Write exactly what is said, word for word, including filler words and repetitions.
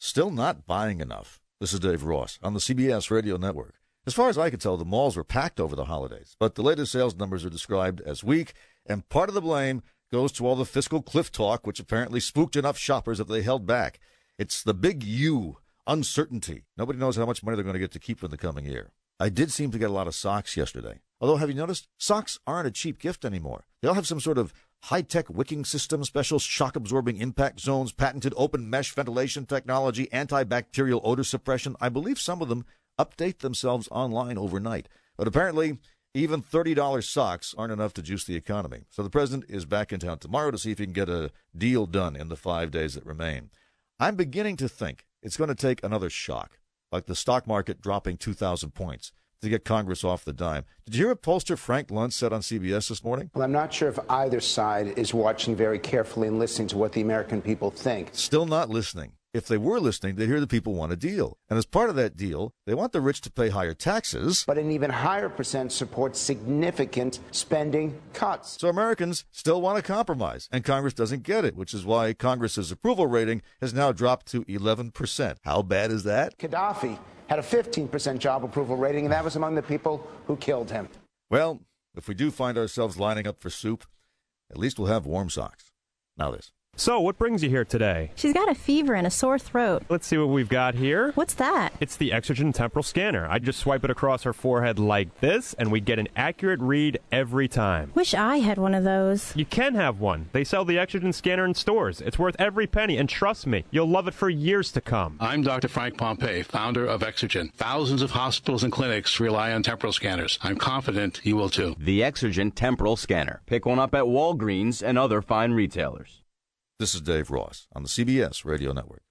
still not buying enough. This is Dave Ross on the C B S Radio Network. As far as I can tell, the malls were packed over the holidays, but the latest sales numbers are described as weak, and part of the blame goes to all the fiscal cliff talk, which apparently spooked enough shoppers that they held back. It's the big U, uncertainty. Nobody knows how much money they're going to get to keep for the coming year. I did seem to get a lot of socks yesterday. Although, have you noticed, socks aren't a cheap gift anymore. They all have some sort of high-tech wicking system, special shock-absorbing impact zones, patented open mesh ventilation technology, antibacterial odor suppression. I believe some of them update themselves online overnight. But apparently, even thirty dollars socks aren't enough to juice the economy. So the president is back in town tomorrow to see if he can get a deal done in the five days that remain. I'm beginning to think it's going to take another shock, like the stock market dropping two thousand points, to get Congress off the dime. Did you hear what pollster Frank Luntz said on C B S this morning? Well, I'm not sure if either side is watching very carefully and listening to what the American people think. Still not listening. If they were listening, they hear the people want a deal. And as part of that deal, they want the rich to pay higher taxes. But an even higher percent supports significant spending cuts. So Americans still want a compromise, and Congress doesn't get it, which is why Congress's approval rating has now dropped to eleven percent. How bad is that? Gaddafi had a fifteen percent job approval rating, and that was among the people who killed him. Well, if we do find ourselves lining up for soup, at least we'll have warm socks. Now this. So, what brings you here today? She's got a fever and a sore throat. Let's see what we've got here. What's that? It's the Exergen Temporal Scanner. I just swipe it across her forehead like this, and we get an accurate read every time. Wish I had one of those. You can have one. They sell the Exergen Scanner in stores. It's worth every penny, and trust me, you'll love it for years to come. I'm Doctor Frank Pompey, founder of Exergen. Thousands of hospitals and clinics rely on temporal scanners. I'm confident you will too. The Exergen Temporal Scanner. Pick one up at Walgreens and other fine retailers. This is Dave Ross on the C B S Radio Network.